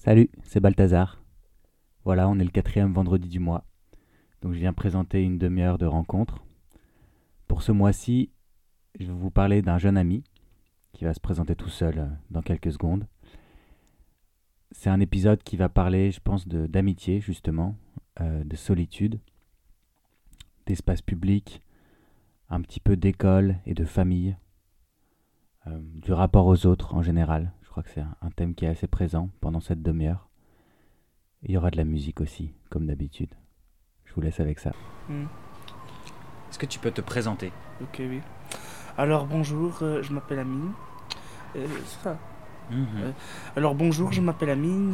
Salut, c'est Balthazar. Voilà, on est le quatrième vendredi du mois. Donc je viens présenter une demi-heure de rencontre. Pour ce mois-ci, je vais vous parler d'un jeune ami qui va se présenter tout seul dans quelques secondes. C'est un épisode qui va parler, je pense, d'amitié justement, de solitude, d'espace public, un petit peu d'école et de famille, du rapport aux autres en général. Je crois que c'est un thème qui est assez présent pendant cette demi-heure. Il y aura de la musique aussi, comme d'habitude. Je vous laisse avec ça. Est-ce que tu peux te présenter? Ok, oui. Alors bonjour, je m'appelle Amine. C'est ça. Alors bonjour, je m'appelle Amine.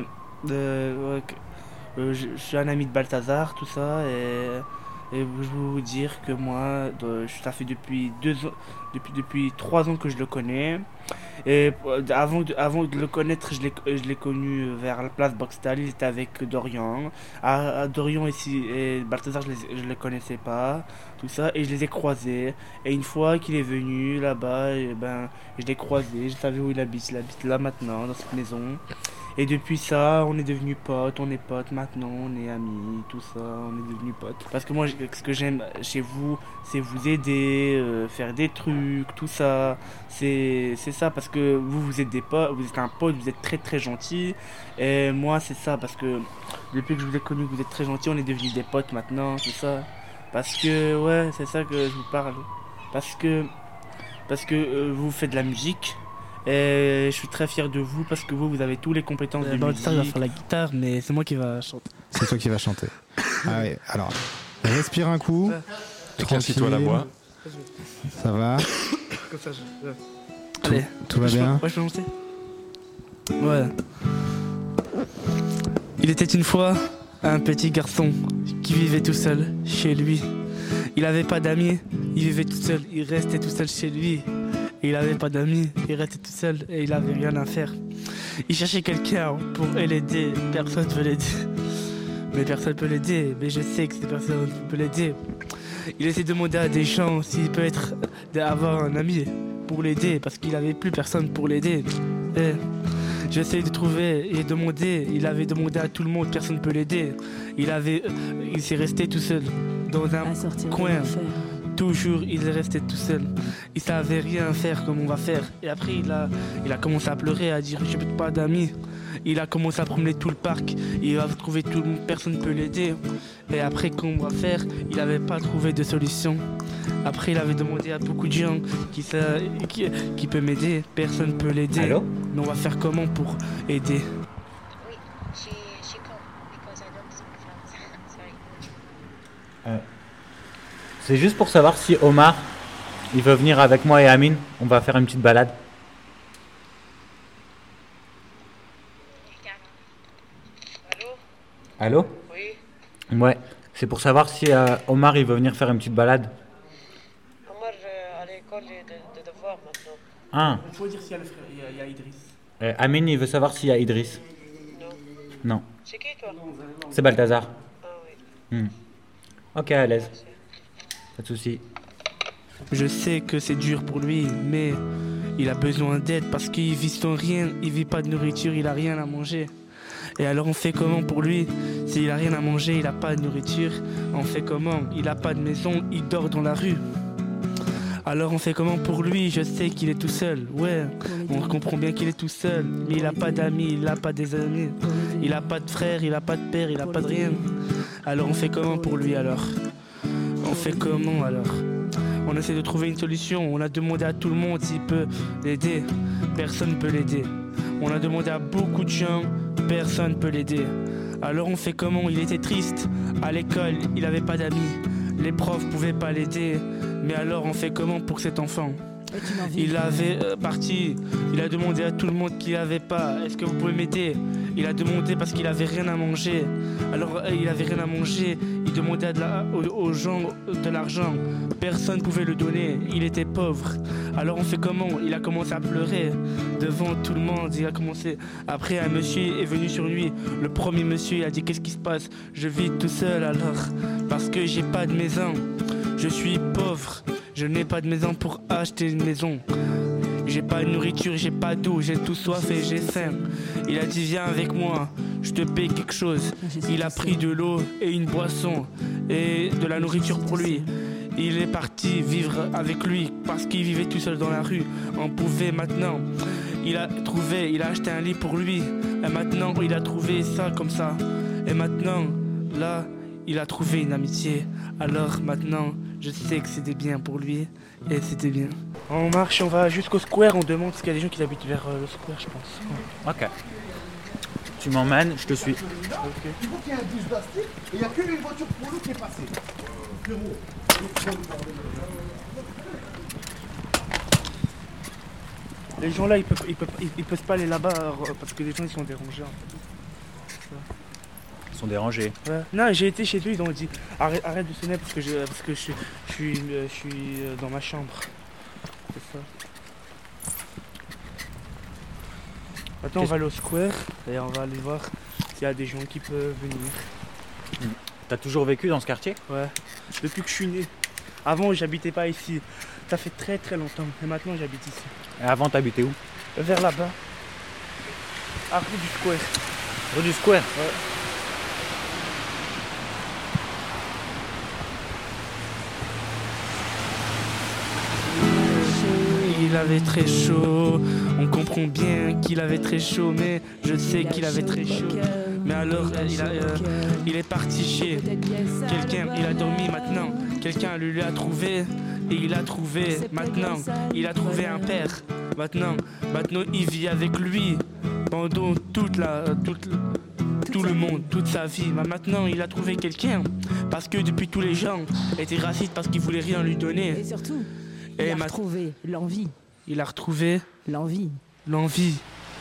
Je suis un ami de Balthazar, tout ça. Et je veux vous dire que moi, ça fait depuis 2 ans, depuis 3 ans que je le connais. Et avant de le connaître, je l'ai connu vers la place Boxtal. Il était avec Dorian. Dorian et Balthazar, je les connaissais pas, tout ça. Et je les ai croisés. Et une fois qu'il est venu là-bas, je l'ai croisé. Je savais où il habite. Il habite là maintenant, dans cette maison. Et depuis ça, on est devenus potes, on est potes maintenant, on est amis, tout ça, on est devenus potes. Parce que moi, ce que j'aime chez vous, c'est vous aider, faire des trucs, tout ça. C'est ça, parce que vous êtes des potes, vous êtes un pote, vous êtes très très gentil. Et moi, c'est ça, parce que depuis que je vous ai connu, vous êtes très gentil, on est devenus des potes maintenant, tout ça. Parce que, ouais, c'est ça que je vous parle. Parce que vous faites de la musique. Et je suis très fier de vous parce que vous avez toutes les compétences de musique. Il va faire la guitare, mais c'est moi qui va chanter. C'est toi qui vas chanter. Ah oui, alors, respire un coup. Éclaircis-toi la voix. Ça va? Comme ça, Allez, tout va bien? Ouais, je peux chanter. Ouais. Il était une fois un petit garçon qui vivait tout seul chez lui. Il n'avait pas d'amis, il vivait tout seul, il restait tout seul chez lui. Il avait pas d'amis, il restait tout seul et il avait rien à faire. Il cherchait quelqu'un pour l'aider, personne ne peut l'aider. Mais personne peut l'aider, mais je sais que cette personne peut l'aider. Il essaie de demander à des gens s'il peut avoir un ami pour l'aider, parce qu'il avait plus personne pour l'aider. Et j'essaie de trouver et demander, il avait demandé à tout le monde, personne ne peut l'aider. Il s'est resté tout seul dans un coin. Toujours, il est resté tout seul. Il savait rien faire comme on va faire. Et après, il a commencé à pleurer, à dire j'ai pas d'amis. Il a commencé à promener tout le parc. Il a trouvé tout le monde, personne ne peut l'aider. Et après, qu'on va faire, il n'avait pas trouvé de solution. Après, il avait demandé à beaucoup de gens qui peut m'aider. Personne ne peut l'aider. Allô? Mais on va faire comment pour aider? Oui, she come because I don't speak French. Sorry. C'est juste pour savoir si Omar, il veut venir avec moi et Amine. On va faire une petite balade. Allô? Allô? Oui. Ouais, c'est pour savoir si Omar, il veut venir faire une petite balade. Omar à l'école de devoir maintenant. Ah, Il faut dire s'il y a le frère, il y a Idriss. Amine, il veut savoir s'il y a Idriss. Non. Non, C'est qui toi? c'est Balthazar. Ah oui. Ok, à l'aise. Pas de soucis. Je sais que c'est dur pour lui, mais il a besoin d'aide parce qu'il vit sans rien, il vit pas de nourriture, il a rien à manger. Et alors on fait comment pour lui? S'il a rien à manger, il a pas de nourriture, on fait comment? Il a pas de maison, il dort dans la rue. Alors on fait comment pour lui? Je sais qu'il est tout seul, ouais, on comprend bien qu'il est tout seul, mais il a pas d'amis, il a pas des amis, il a pas de frère, il a pas de père, il a pas de rien. Alors on fait comment pour lui alors? On fait comment alors? On essaie de trouver une solution. On a demandé à tout le monde s'il peut l'aider. Personne ne peut l'aider. On a demandé à beaucoup de gens. Personne ne peut l'aider. Alors on fait comment? Il était triste. À l'école, il n'avait pas d'amis. Les profs ne pouvaient pas l'aider. Mais alors on fait comment pour cet enfant? Il avait parti. Il a demandé à tout le monde qu'il n'avait pas. Est-ce que vous pouvez m'aider? Il a demandé parce qu'il avait rien à manger. Alors il avait rien à manger. Il demandait aux gens de l'argent. Personne ne pouvait le donner. Il était pauvre. Alors on fait comment? Il a commencé à pleurer devant tout le monde. Il a commencé. Après un monsieur est venu sur lui. Le premier monsieur il a dit qu'est-ce qui se passe? Je vis tout seul alors parce que j'ai pas de maison. Je suis pauvre. Je n'ai pas de maison pour acheter une maison. J'ai pas de nourriture, j'ai pas d'eau, j'ai tout soif et j'ai faim. Il a dit viens avec moi, je te paye quelque chose. Il a pris de l'eau et une boisson et de la nourriture pour lui. Il est parti vivre avec lui parce qu'il vivait tout seul dans la rue. On pouvait maintenant. Il a acheté un lit pour lui. Et maintenant, il a trouvé ça comme ça. Et maintenant, là, il a trouvé une amitié. Alors maintenant, je sais que c'était bien pour lui. Et c'était bien. On marche, on va jusqu'au square, on demande parce qu'il y a des gens qui habitent vers le square, je pense. Ok. Tu m'emmènes, je te suis. Ok. Il faut qu'il y ait un bus plastique et il n'y a qu'une voiture pour nous qui est passée. Les gens là, ils peuvent pas aller là-bas parce que les gens ils sont dérangés. Ils sont dérangés. Ouais. Non, j'ai été chez eux, ils ont dit arrête de sonner parce que je suis dans ma chambre. C'est ça. Maintenant on va aller au square et on va aller voir s'il y a des gens qui peuvent venir. T'as toujours vécu dans ce quartier? Ouais, depuis que je suis né. Avant j'habitais pas ici. Ça fait très très longtemps et maintenant j'habite ici. Et avant, t'habitais où? Vers là-bas. À rue du square. Rue du Square? Ouais. Il avait très chaud, on comprend bien qu'il avait très chaud, mais je sais qu'il avait très chaud. Mais alors il est parti chez quelqu'un, il a dormi maintenant, quelqu'un lui a trouvé et il a trouvé maintenant, il a trouvé un père. Maintenant il vit avec lui pendant tout le monde, toute sa vie. Mais maintenant il a trouvé quelqu'un parce que depuis tous les gens étaient racistes parce qu'ils voulaient rien lui donner. Et surtout, il a retrouvé l'envie. Il a retrouvé l'envie. L'envie.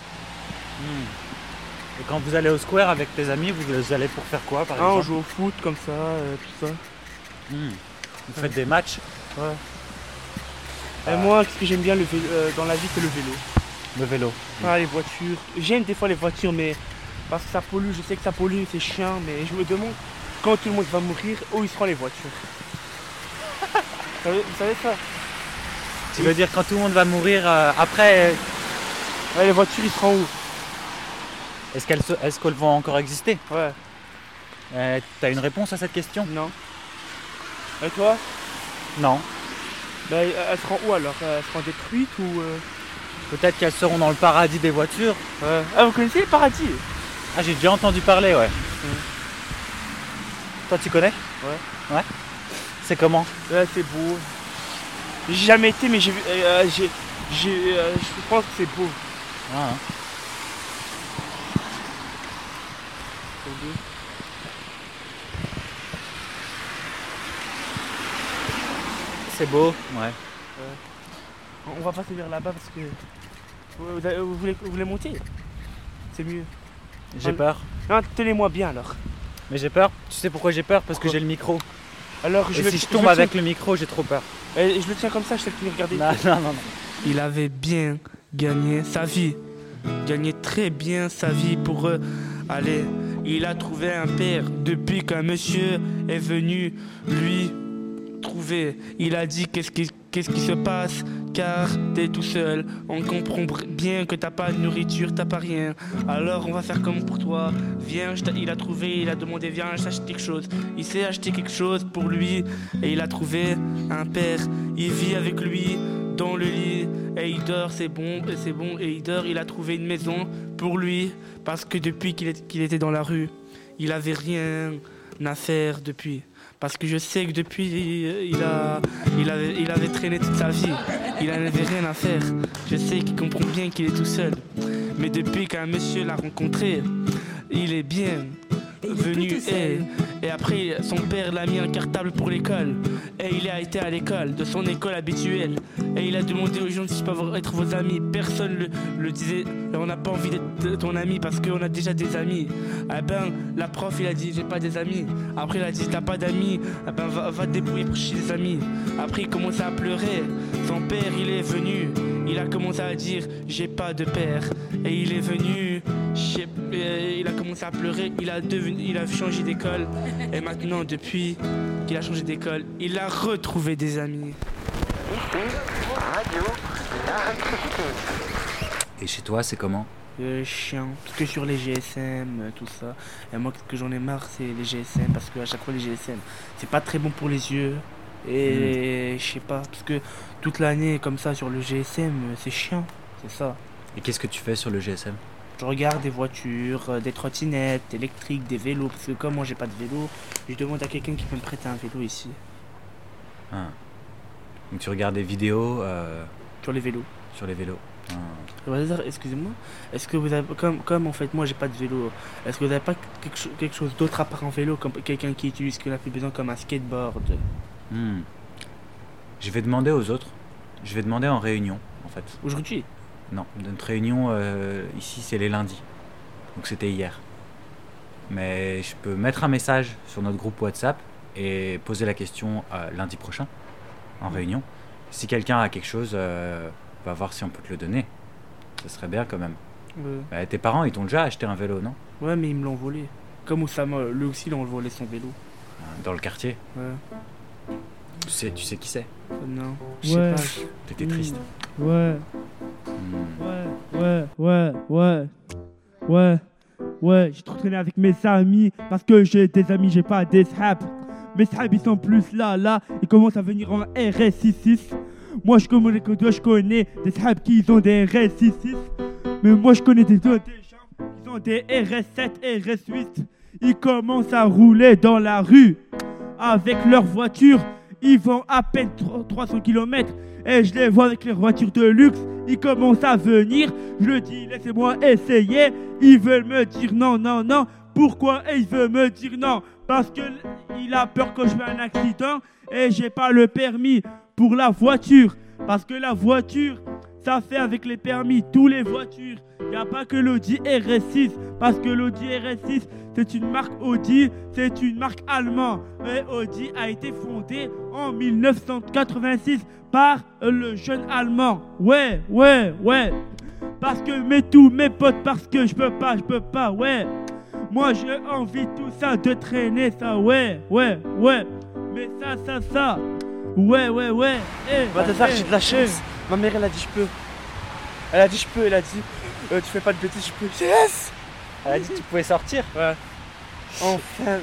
Et quand vous allez au Square avec tes amis, vous allez pour faire quoi par exemple? On joue au foot comme ça, tout ça. Vous faites des matchs? Ouais. Et moi, ce que j'aime bien dans la vie, c'est le vélo. Le vélo? Les voitures. J'aime des fois les voitures, mais parce que ça pollue, je sais que ça pollue, c'est chiant, mais je me demande quand tout le monde va mourir, où ils seront les voitures. Vous savez ça? Tu veux dire quand tout le monde va mourir après? Ouais, les voitures, ils seront où? Est-ce qu'elles vont encore exister? Ouais. T'as une réponse à cette question? Non. Et toi? Non. Ben, elles seront où alors? Elles seront détruites ou Peut-être qu'elles seront dans le paradis des voitures. Ouais. Ah, vous connaissez le paradis? Ah, j'ai déjà entendu parler, ouais. Toi, tu connais? Ouais. Ouais. C'est comment? Ouais, c'est beau. J'ai jamais été, mais j'ai vu. Je pense que c'est beau. Ah, hein. C'est beau, ouais. On va passer vers là-bas parce que. Vous voulez monter? C'est mieux. J'ai peur. Non, tenez-moi bien alors. Mais j'ai peur. Tu sais pourquoi j'ai peur? Parce que j'ai le micro. Alors, Et si je tombe avec le micro, j'ai trop peur. Et je le tiens comme ça, je t'ai tenu regarder. Non. Il avait bien gagné sa vie. Gagné très bien sa vie pour aller. Il a trouvé un père depuis qu'un monsieur est venu lui trouver. Il a dit qu'est-ce qui se passe car t'es tout seul. On comprend bien que t'as pas de nourriture, t'as pas rien. Alors on va faire comme pour toi. Viens, il a trouvé, il a demandé viens, j'achète quelque chose. Il s'est acheté quelque chose pour lui et il a trouvé un père. Il vit avec lui dans le lit et il dort, c'est bon et il dort. Il a trouvé une maison pour lui parce que depuis qu'il était dans la rue, il avait rien à faire depuis. Parce que je sais que depuis, il avait traîné toute sa vie. Il n'avait rien à faire. Je sais qu'il comprend bien qu'il est tout seul. Mais depuis qu'un monsieur l'a rencontré, il est bien venu. Et après, son père l'a mis un cartable pour l'école. Et il a été à l'école, de son école habituelle. Et il a demandé aux gens si je peux être vos amis. Personne le disait. On n'a pas envie d'être ton ami parce qu'on a déjà des amis. Eh ben, la prof, il a dit j'ai pas des amis. Après, il a dit t'as pas d'amis. Eh ben, va te débrouiller pour chez des amis. Après, il commençait à pleurer. Son père, il est venu. Il a commencé à dire j'ai pas de père. Et il est venu. Il a commencé à pleurer. Il a changé d'école. Et maintenant, depuis qu'il a changé d'école, il a retrouvé des amis. Radio. Et chez toi, c'est comment? Chiant, parce que sur les GSM, tout ça. Et moi, ce que j'en ai marre, c'est les GSM, parce qu'à chaque fois, les GSM, c'est pas très bon pour les yeux. Et je sais pas, parce que toute l'année, comme ça, sur le GSM, c'est chiant, c'est ça. Et qu'est-ce que tu fais sur le GSM? Je regarde des voitures, des trottinettes électriques, des vélos, parce que comme moi, j'ai pas de vélo, je demande à quelqu'un qui peut me prêter un vélo ici. Ah. Donc tu regardes des vidéos Sur les vélos. sur les vélos. Ah. Excusez-moi, est-ce que vous avez, comme en fait moi j'ai pas de vélo, est-ce que vous avez pas quelque chose d'autre à part un vélo, comme quelqu'un qui utilise ce qu'il a plus besoin, comme un skateboard? Je vais demander aux autres. Je vais demander en réunion, en fait. Aujourd'hui? Non, notre réunion ici, c'est les lundis. Donc c'était hier. Mais je peux mettre un message sur notre groupe WhatsApp et poser la question lundi prochain, en réunion. Si quelqu'un a quelque chose, on va voir si on peut te le donner. Ça serait bien quand même. Bah, tes parents, ils t'ont déjà acheté un vélo, non? Ouais, mais ils me l'ont volé. Comme Oussama, lui aussi, il a volé son vélo. Dans le quartier. Ouais. Tu sais qui c'est? Non, je sais pas. T'étais triste. Ouais. Ouais, j'ai trop traîné avec mes amis parce que j'ai des amis, j'ai pas des sahabs. Mes sahabs ils sont plus là, ils commencent à venir en RS66. Moi je connais des sahabs qui ont des RS66. Mais moi je connais des gens qui ont des RS7, RS8. Ils commencent à rouler dans la rue avec leur voiture. Ils vont à peine 300 km. Et je les vois avec les voitures de luxe. Ils commencent à venir. Je le dis, laissez-moi essayer. Ils veulent me dire non. Pourquoi il veut me dire non? Parce qu'il a peur que je fasse un accident. Et j'ai pas le permis pour la voiture. Parce que la voiture, ça fait avec les permis, tous les voitures. Il n'y a pas que l'Audi RS6. Parce que l'Audi RS6, c'est une marque Audi. C'est une marque allemande. Et Audi a été fondée en 1986 par le jeune allemand. Ouais. Parce que tous mes potes, parce que je peux pas, ouais. Moi j'ai envie tout ça de traîner ça, ouais. Mais ça. Ouais. Bah t'as ça, j'ai de la chance. Ma mère elle a dit je peux. Elle a dit tu fais pas de bêtises, je peux. Yes. Elle a dit que tu pouvais sortir. Ouais. Enfin.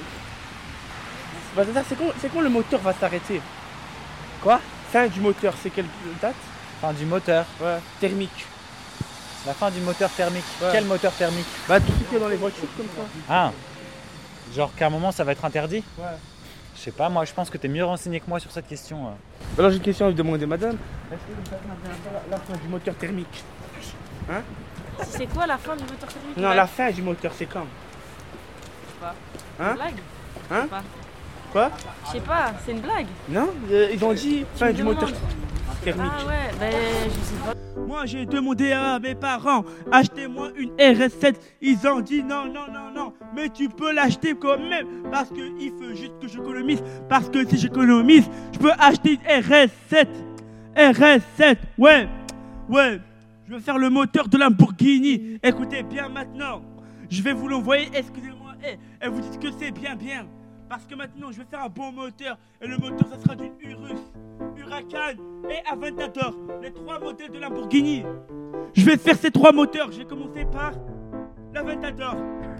Bah c'est quand le moteur va s'arrêter? Quoi? Fin du moteur, c'est quelle date? Fin du moteur. Ouais. Thermique. La fin du moteur thermique. Ouais. Quel moteur thermique? Bah tout ce qui est dans les voitures comme ça. Ah. Genre qu'à un moment ça va être interdit? Ouais. Je sais pas, moi je pense que t'es mieux renseigné que moi sur cette question. Alors j'ai une question à vous demander, madame. Est-ce que vous savez la fin du moteur thermique? Hein? C'est quoi la fin du moteur thermique? Non, la fin du moteur, c'est quand? Je sais pas. Hein? Une blague? Hein? Je sais pas. Quoi? Je sais pas, c'est une blague? Non, ils ont dit fin du moteur thermique. Ah ouais, ben je sais pas. Moi j'ai demandé à mes parents, achetez-moi une RS7. Ils ont dit non. Mais tu peux l'acheter quand même. Parce qu'il faut juste que j'économise. Parce que si j'économise, je peux acheter une RS7. RS7, ouais. Je vais faire le moteur de Lamborghini. Écoutez bien maintenant. Je vais vous l'envoyer, excusez-moi. Et vous dites que c'est bien. Parce que maintenant, je vais faire un bon moteur. Et le moteur, ça sera d'une Urus, Huracan et Aventador. Les 3 modèles de Lamborghini. Je vais faire ces 3 moteurs. Je vais commencer par l'Aventador.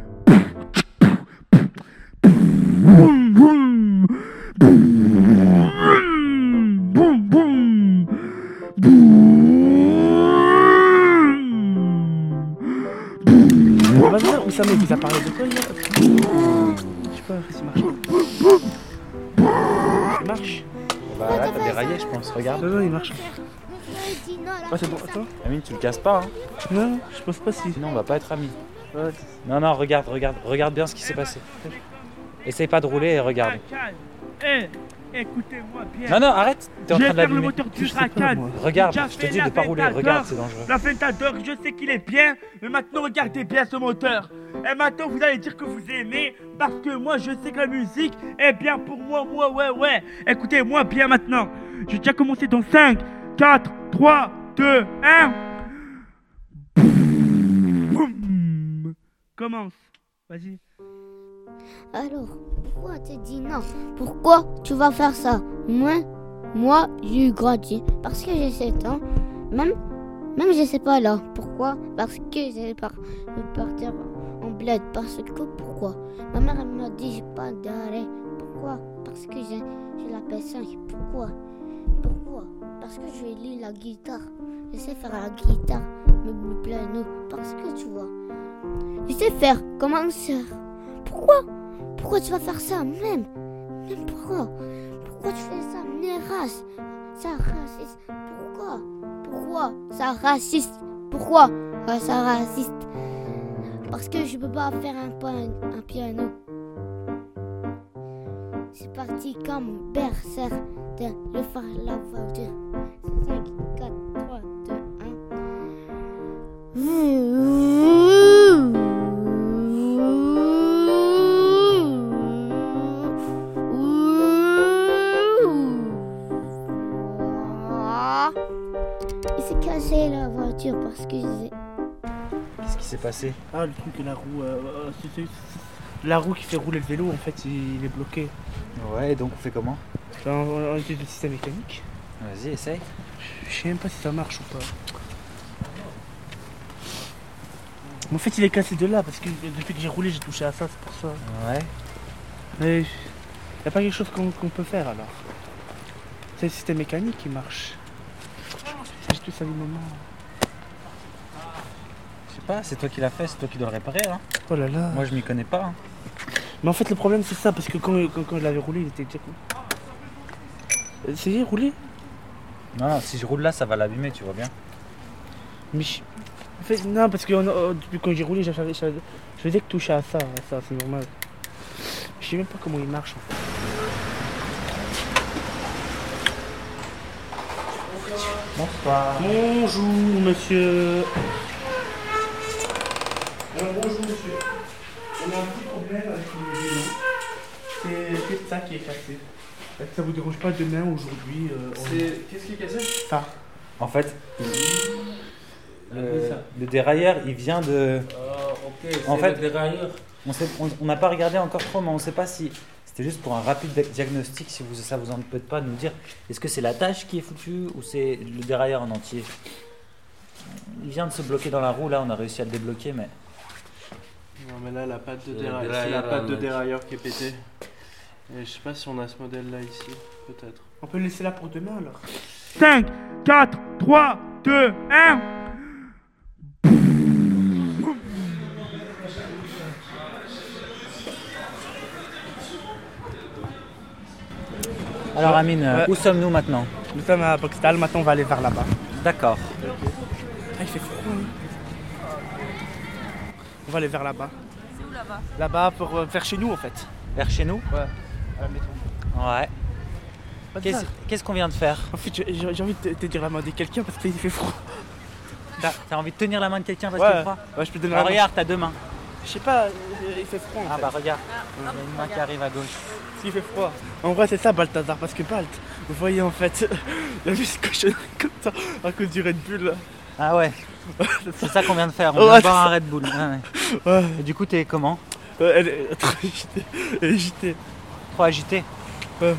Ça vous a parlé de quoi hier? Je sais pas si ça marche. Il marche? Bah là t'as déraillé je pense, regarde. Non, il marche. Ah c'est bon, attends. Amine tu le casses pas hein? Non, je pense pas si. Sinon on va pas être amis. Ouais. Non, regarde bien ce qui s'est passé. Essaye pas de rouler et regarde. Écoutez-moi bien. Non, arrête, t'es en train de l'abîmer. Le moteur du Huracan. Regarde, je te dis de pas rouler, regarde, c'est dangereux. L'Aventador, je sais qu'il est bien, mais maintenant regardez bien ce moteur. Et maintenant vous allez dire que vous aimez, parce que moi je sais que la musique est bien pour moi, ouais. Écoutez-moi bien maintenant. J'ai déjà commencé dans 5, 4, 3, 2, 1. Boum. Commence, vas-y. Alors, pourquoi tu dis non? Pourquoi tu vas faire ça? Moi, j'ai grandi parce que j'ai 7 ans. Même je sais pas là. Pourquoi? Parce que je vais partir en bled. Parce que pourquoi? Ma mère elle m'a dit j'ai pas d'arrêt. Pourquoi? Parce que j'ai la P5. Pourquoi? Parce que je lis la guitare. Je sais faire la guitare, mais le piano. Parce que tu vois, je sais faire comme un sœur. Pourquoi tu vas faire ça même pourquoi? Pourquoi tu fais ça? Nérace. Ça raciste. Pourquoi ça raciste? Pourquoi ça raciste? Parce que je peux pas faire un piano. C'est parti comme berserk de le faire la voiture. 5, 4, 3, 2, 1. Il s'est cassé la voiture parce que Qu'est-ce qui s'est passé? Ah, le truc, la roue. La roue qui fait rouler le vélo, en fait, il est bloqué. Ouais, et donc on fait comment? On utilise le système mécanique. Vas-y, essaye. Je sais même pas si ça marche ou pas. Mais en fait, il est cassé de là parce que depuis que j'ai roulé, j'ai touché à ça, c'est pour ça. Ouais. Mais y a pas quelque chose qu'on peut faire alors? C'est le système mécanique qui marche. J'ai tout ça du moment. Je sais pas, c'est toi qui l'as fait, c'est toi qui dois le réparer. Hein. Oh là là. Moi je m'y connais pas. Hein. Mais en fait, le problème c'est ça parce que quand je l'avais roulé, il était déjà cool. Essayez de rouler. Non, si je roule là, ça va l'abîmer, tu vois bien. Mais en fait, non, parce que depuis quand j'ai roulé, je faisais que toucher à ça, c'est normal. Je sais même pas comment il marche en fait. Bonsoir. Bonjour monsieur. Bonjour monsieur. On a un petit problème avec le vélo. C'est ça qui est cassé. Est-ce que ça vous dérange pas demain, aujourd'hui Qu'est-ce qui est cassé? Ça. En fait, le dérailleur, il vient de... ok, en fait, le dérailleur. On n'a pas regardé encore trop, mais on ne sait pas si... C'était juste pour un rapide diagnostic, si ça vous embête pas de nous dire est-ce que c'est la tâche qui est foutue ou c'est le dérailleur en entier. Il vient de se bloquer dans la roue, là on a réussi à le débloquer, mais... Non mais là la patte de dérailleur, c'est la patte de dérailleur qui est pétée. Et je sais pas si on a ce modèle là ici, peut-être. On peut le laisser là pour demain alors. 5, 4, 3, 2, 1. Alors Amine, où sommes-nous maintenant? Nous sommes à Boxtal, maintenant on va aller vers là-bas. D'accord. Ah, il fait froid. On va aller vers là-bas. C'est où là-bas? Là-bas, vers chez nous en fait. Vers chez nous? Ouais, à la maison. Ouais. Qu'est-ce qu'on vient de faire? En fait, j'ai envie de te dire la main de quelqu'un parce qu'il fait froid. T'as envie de tenir la main de quelqu'un parce qu'il fait froid? Ouais, je peux te donner la main. Regarde, t'as deux mains. Je sais pas, il fait froid en fait. Bah regarde, il y a une main qui arrive à gauche. Il fait froid. En vrai, c'est ça Balthazar, parce que Balt, vous voyez en fait, il a vu ce cochonnerie comme ça à cause du Red Bull là. Ah ouais, c'est ça qu'on vient de faire, on vient de boire un Red Bull. Ouais. Et du coup, t'es comment? Elle est trop agitée. Elle est agitée. Trop agitée? Ouais.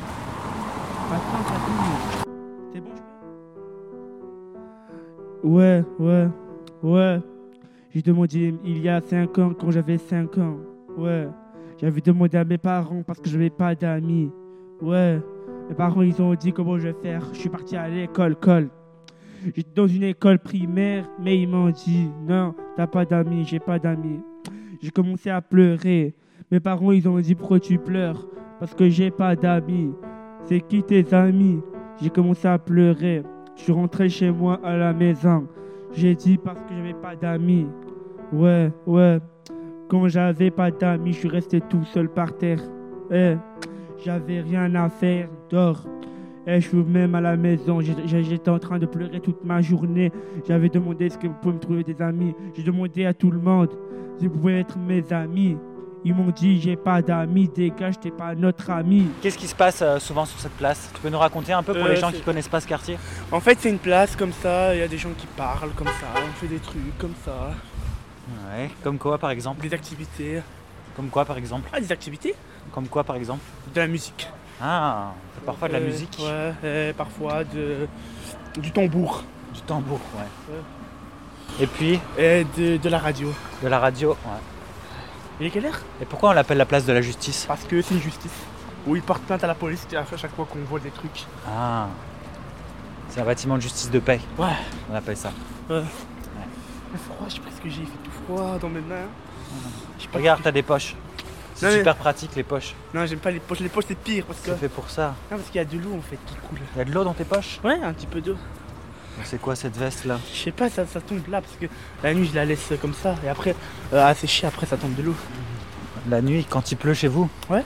C'est bon, je peux? Ouais. J'ai demandé il y a 5 ans, quand j'avais 5 ans. Ouais. J'avais demandé à mes parents parce que je n'avais pas d'amis. Ouais. Mes parents, ils ont dit comment je vais faire. Je suis parti à l'école. J'étais dans une école primaire, mais ils m'ont dit non, t'as pas d'amis, j'ai pas d'amis. J'ai commencé à pleurer. Mes parents, ils ont dit pourquoi tu pleures? Parce que j'ai pas d'amis. C'est qui tes amis? J'ai commencé à pleurer. Je suis rentré chez moi à la maison. J'ai dit parce que j'avais pas d'amis. Ouais. Quand j'avais pas d'amis, je suis resté tout seul par terre. J'avais rien à faire, dehors. Je suis même à la maison. J'étais en train de pleurer toute ma journée. J'avais demandé est-ce que vous pouvez me trouver des amis. J'ai demandé à tout le monde si vous pouvez être mes amis. Ils m'ont dit j'ai pas d'amis, dégage, t'es pas notre ami. Qu'est-ce qui se passe souvent sur cette place? Tu peux nous raconter un peu pour les gens qui connaissent pas ce quartier? En fait, c'est une place comme ça, il y a des gens qui parlent comme ça, on fait des trucs comme ça. Ouais, comme quoi par exemple? Des activités. Comme quoi par exemple? Ah, des activités? Comme quoi par exemple? De la musique. Ah, on fait parfois de la musique? Ouais, et parfois du tambour. Du tambour, ouais. Ouais. Et puis Et de la radio. de la radio, ouais. Il est quelle heure? Et pourquoi on l'appelle la place de la justice? Parce que c'est une justice. Où ils portent plainte à la police à chaque fois qu'on voit des trucs. Ah. C'est un bâtiment de justice de paix. Ouais. On appelle ça. Ouais. Il fait froid, je sais pas ce que j'ai, il fait tout froid dans mes mains. Regarde, t'as des poches. C'est Non, mais- super pratique les poches. Non, j'aime pas les poches c'est pire parce que. C'est fait pour ça. Non, parce qu'il y a de l'eau en fait qui coule. Il y a de l'eau dans tes poches? Ouais, un petit peu d'eau. C'est quoi cette veste là? Je sais pas, ça tombe là parce que la nuit je la laisse comme ça et après, à sécher, après ça tombe de l'eau. La nuit, quand il pleut chez vous? Ouais.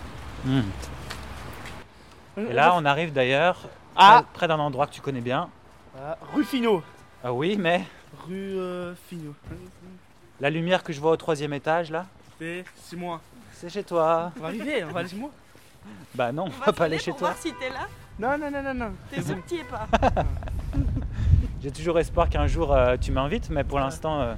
Et là, on arrive d'ailleurs près d'un endroit que tu connais bien. Rue Finot. Ah oui, mais Rue Finot. la lumière que je vois au 3e étage là, C'est moi. c'est chez toi. On va arriver, on va aller chez moi. Bah non, on va pas aller chez toi. voir si t'es là. Non. T'es sûr que t'y es pas. J'ai toujours espoir qu'un jour tu m'invites, mais pour l'instant,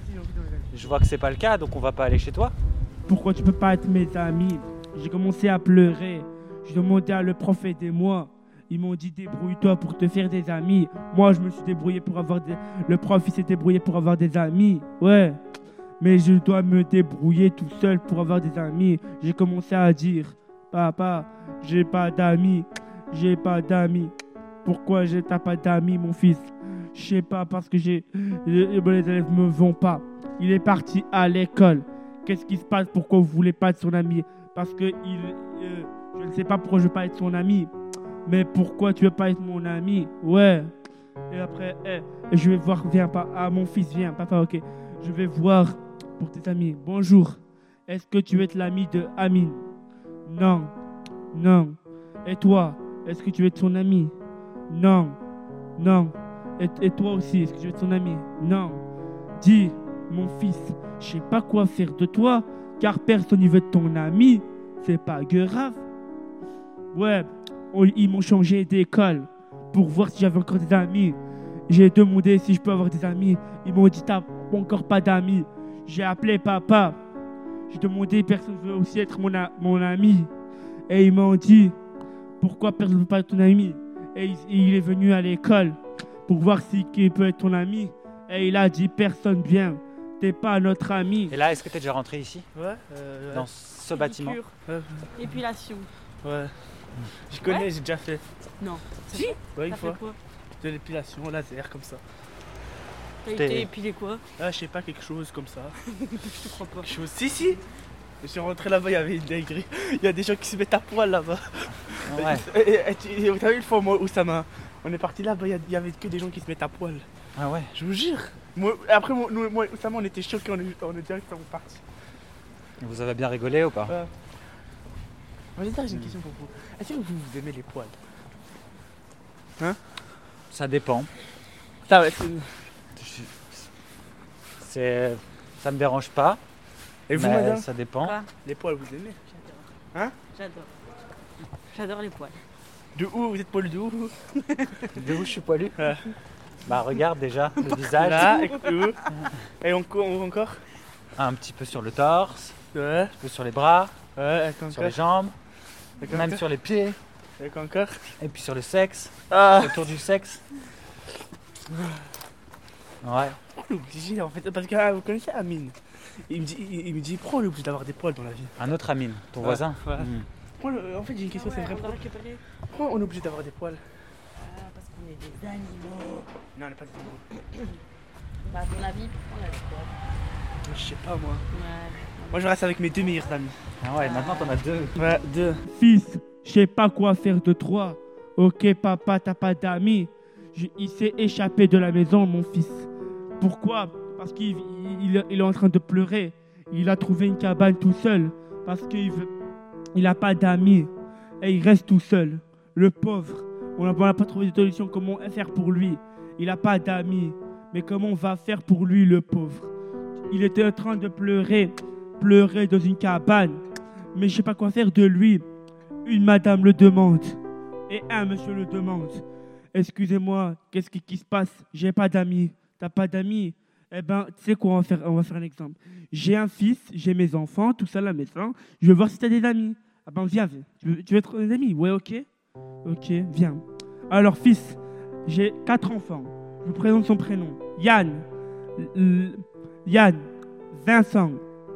je vois que c'est pas le cas, donc on va pas aller chez toi. Pourquoi tu peux pas être mes amis? J'ai commencé à pleurer. J'ai demandé à le prof aidez-moi. Ils m'ont dit débrouille-toi pour te faire des amis. Moi je me suis débrouillé pour avoir des... Le prof il s'est débrouillé pour avoir des amis. Ouais. Mais je dois me débrouiller tout seul pour avoir des amis. J'ai commencé à dire papa, j'ai pas d'amis. J'ai pas d'amis. Pourquoi t'as pas d'amis mon fils? Je sais pas parce que les élèves me vont pas. Il est parti à l'école. Qu'est-ce qui se passe? Pourquoi vous voulez pas être son ami? Parce que je ne sais pas pourquoi je veux pas être son ami. Mais pourquoi tu veux pas être mon ami? Ouais. Et après, je vais voir, viens pas. Ah, mon fils, viens, papa, ok. Je vais voir pour tes amis. Bonjour. Est-ce que tu veux être l'ami de Amine? Non. Non. Et toi? Est-ce que tu veux être son ami? Non. Non. Et toi aussi, est-ce que tu veux être son ami? Non. Dis, mon fils, je sais pas quoi faire de toi, car personne ne veut être ton ami. C'est pas grave. Ouais, ils m'ont changé d'école pour voir si j'avais encore des amis. J'ai demandé si je peux avoir des amis. Ils m'ont dit t'as encore pas d'amis. J'ai appelé papa. J'ai demandé personne ne veut aussi être mon ami. Et ils m'ont dit pourquoi personne ne veut pas être ton ami. Et il est venu à l'école pour voir qui peut être ton ami. Et il a dit personne vient. T'es pas notre ami. Et là, est-ce que t'es déjà rentré ici? Ouais. Dans ce bâtiment? Épilation. Ouais. Je connais, Ouais. j'ai déjà fait. Non. Si? Ouais, une T'as fois. fait quoi? De l'épilation laser comme ça. T'as été épilé quoi? Ah, je sais pas, quelque chose comme ça. Je te crois pas. Quelque chose. Si. Je suis rentré là-bas, il y avait une dinguerie. Il y a des gens qui se mettent à poil là-bas. Ouais. Et t'as vu une fois, moi, Oussama, on est parti là-bas, il y avait que des gens qui se mettent à poil. Ah ouais. Je vous jure. Après, moi, Oussama, on était choqués, on est directement partis. Vous avez bien rigolé ou pas? J'ai une question pour vous. Est-ce que vous aimez les poils? Hein? Ça dépend. Ça, ouais, ça me dérange pas. Et vous, mais madame? Ça dépend. Quoi? Les poils, vous aimez? J'adore. Hein? J'adore les poils. De où? Vous êtes poilu de où? De où je suis poilu? Bah regarde déjà le visage. Là, et encore? Un petit peu sur le torse, Ouais. un petit peu sur les bras, Ouais, sur les jambes, même sur les pieds, et encore? et puis sur le sexe, Ah! autour du sexe. Ouais. On est obligé en fait, parce que vous connaissez Amine. Il me dit pourquoi on est obligé d'avoir des poils dans la vie? Un autre Amine, ton voisin. Ouais. Hmm. Moi, en fait, j'ai une question, c'est vrai. Pourquoi on est obligé d'avoir des poils? Parce qu'on est des animaux. Non, on n'est pas des animaux. Bah, à ton avis, pourquoi on a des poils? Je sais pas, moi. Ouais. Moi, je reste avec mes deux meilleurs amis. Ah ouais, maintenant t'en as deux. Ouais, deux. Fils, je sais pas quoi faire de toi. Ok, papa, t'as pas d'amis. Il s'est échappé de la maison, mon fils. Pourquoi? Parce qu'il est en train de pleurer. Il a trouvé une cabane tout seul. Parce qu'il n'a pas d'amis. Et il reste tout seul. Le pauvre. On n'a pas trouvé de solution. Comment faire pour lui? Il n'a pas d'amis. Mais comment on va faire pour lui, le pauvre? Il était en train de pleurer. Pleurer dans une cabane. Mais je sais pas quoi faire de lui. Une madame le demande. Et un monsieur le demande. Excusez-moi, qu'est-ce qui se passe? J'ai pas d'amis. T'as pas d'amis? Eh ben, tu sais quoi, on va faire un exemple. J'ai un fils, j'ai mes enfants, tout ça à la maison. Je veux voir si t'as des amis. Ah ben, viens. Tu veux être des amis? Ouais, ok. Ok, viens. Alors, fils, j'ai 4 enfants. Je vous présente son prénom. Yann. Yann. Vincent.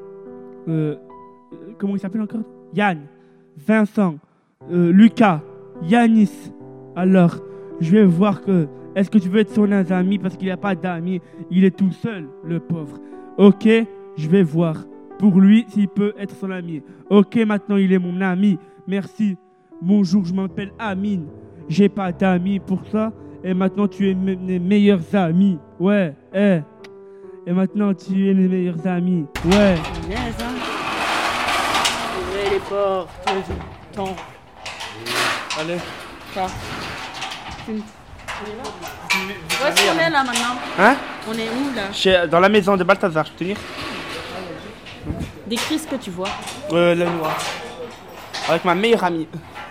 Comment il s'appelle encore? Yann. Vincent. Lucas. Yanis. Alors, je vais voir que... Est-ce que tu veux être son ami parce qu'il n'a pas d'amis? Il est tout seul, le pauvre. Ok, je vais voir pour lui s'il peut être son ami. Ok, maintenant il est mon ami. Merci. Bonjour, je m'appelle Amine. J'ai pas d'amis pour ça. Et maintenant tu es mes meilleurs amis. Ouais, Et maintenant tu es mes meilleurs amis. Ouais. Yes, hein. Ouvrez les portes, tout le temps. Allez. Ça. Où est-ce qu'on est là maintenant? Hein? On est où là? Dans la maison de Balthazar, je peux tenir? Décris ce que tu vois. Le noir. Avec ma meilleure amie.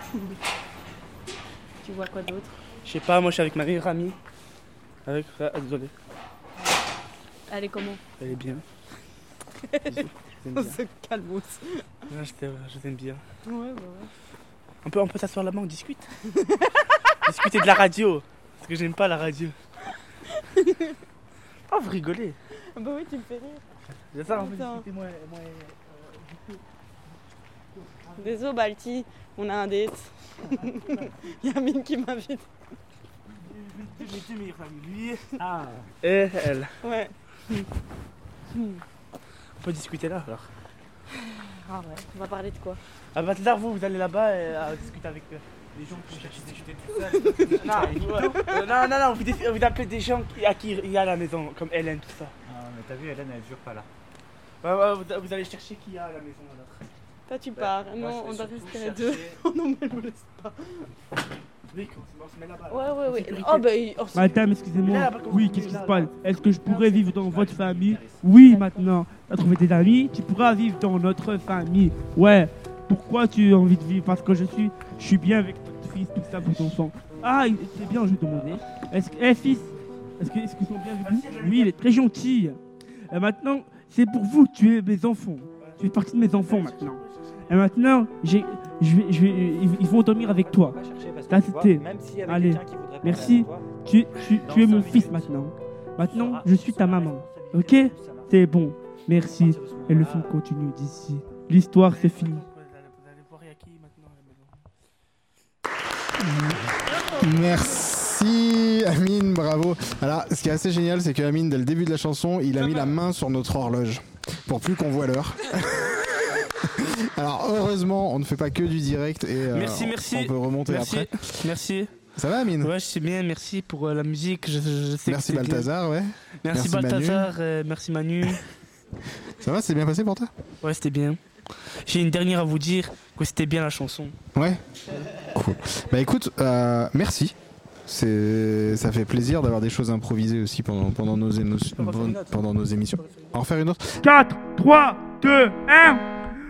Tu vois quoi d'autre? Je sais pas, moi je suis avec ma meilleure amie. Avec... désolé. Elle est comment? Elle est bien. On se calme. Je t'aime bien. Ouais. On peut s'asseoir là-bas, on discute. Discuter de la radio. Parce que j'aime pas la radio. Oh, vous rigolez. Bah oui, tu me fais rire. C'est ça, on peut discuter, moi Désolé, Balti, on a un date. Il y a Mine qui m'invite. Mes deux meilleurs amis, lui et elle. Ouais. On peut discuter là alors. Ah ouais, on va parler de quoi? Ah bah là, vous allez là-bas et discuter avec les gens qui cherchent à discuter tout seul. Non, vous appelez des gens à qui il y a à la maison, comme Hélène, tout ça. Ah, mais t'as vu, Hélène, elle jure pas là. Vous allez chercher qui y a à la maison alors. Toi tu pars, non, on doit rester à deux. Oh non, mais elle me laisse pas. Oui, on se met là-bas. Ouais. Oh bah, Madame, excusez-moi. Oui, qu'est-ce qui se passe? Est-ce que je pourrais vivre dans votre famille? Oui, maintenant. Tu as trouvé des amis, tu pourras vivre dans notre famille. Ouais. Pourquoi tu as envie de vivre? Parce que je suis bien avec votre fils, tout ça, vos enfants. Ah, c'est bien, je vais demander. Fils, est-ce qu'ils sont bien avec vous? Oui, il est très gentil. Et maintenant, c'est pour vous, tu es mes enfants. Tu fais partie de mes enfants maintenant. Et maintenant, ils vont dormir avec toi. Ça, c'était. Allez, merci. Tu es mon fils maintenant. Maintenant, je suis ta maman. Ok? C'est bon. Merci. Et le film continue d'ici. L'histoire, c'est fini. Merci Amine, bravo. Alors, ce qui est assez génial, c'est que Amine, dès le début de la chanson, il a mis la main sur notre horloge pour plus qu'on voit l'heure. Alors, heureusement, on ne fait pas que du direct et merci. on peut remonter après. Merci. Ça va, Amine? Ouais, je sais bien, merci pour la musique. Je sais merci que Balthazar, bien. Ouais. Merci Balthazar, merci Manu. Ça va, c'est bien passé pour toi? Ouais, c'était bien. J'ai une dernière à vous dire, que c'était bien la chanson. Ouais. Cool. Bah écoute, merci. Ça fait plaisir d'avoir des choses improvisées aussi pendant nos émissions. En refaire une autre. 4, 3, 2, 1.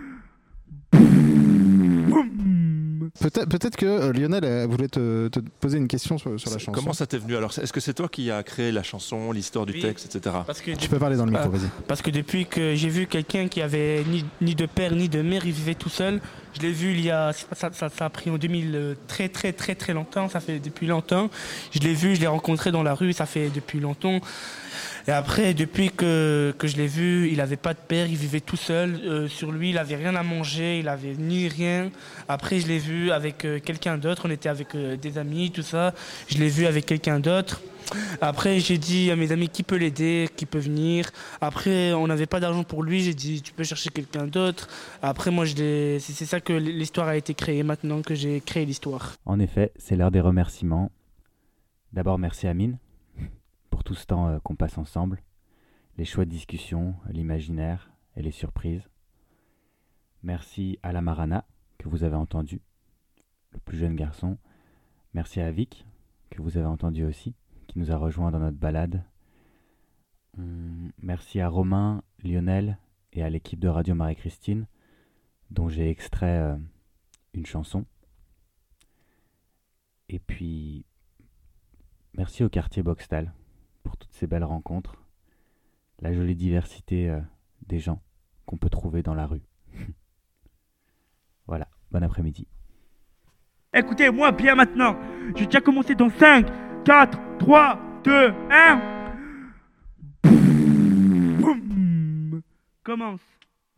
Peut-être que Lionel voulait te poser une question sur la chanson. Comment ça t'est venu alors? Est-ce que c'est toi qui as créé la chanson, l'histoire du texte, etc. Tu peux parler dans le micro, vas-y. Parce que depuis que j'ai vu quelqu'un qui avait ni de père ni de mère, il vivait tout seul. Je l'ai vu ça a pris en 2000 très longtemps, ça fait depuis longtemps. Je l'ai rencontré dans la rue, ça fait depuis longtemps. Et après, depuis que je l'ai vu, il n'avait pas de père, il vivait tout seul. Sur lui, il n'avait rien à manger, il n'avait ni rien. Après, je l'ai vu avec quelqu'un d'autre, on était avec des amis, tout ça. Je l'ai vu avec quelqu'un d'autre. Après, j'ai dit à mes amis qui peut l'aider, qui peut venir. Après, on n'avait pas d'argent pour lui, j'ai dit tu peux chercher quelqu'un d'autre. Après, moi, c'est ça que l'histoire a été créée, maintenant que j'ai créé l'histoire. En effet, c'est l'heure des remerciements. D'abord, merci Amine pour tout ce temps qu'on passe ensemble, les choix de discussion, l'imaginaire et les surprises. Merci à la Marana, que vous avez entendu, le plus jeune garçon. Merci à Vic, que vous avez entendu aussi, qui nous a rejoints dans notre balade. Merci à Romain, Lionel et à l'équipe de Radio Marie-Christine, dont j'ai extrait une chanson. Et puis, merci au quartier Boxtal pour toutes ces belles rencontres, la jolie diversité des gens qu'on peut trouver dans la rue. Voilà, bon après-midi. Écoutez-moi bien maintenant. J'ai déjà commencé dans 5, 4, 3, 2, 1. Boum. Commence.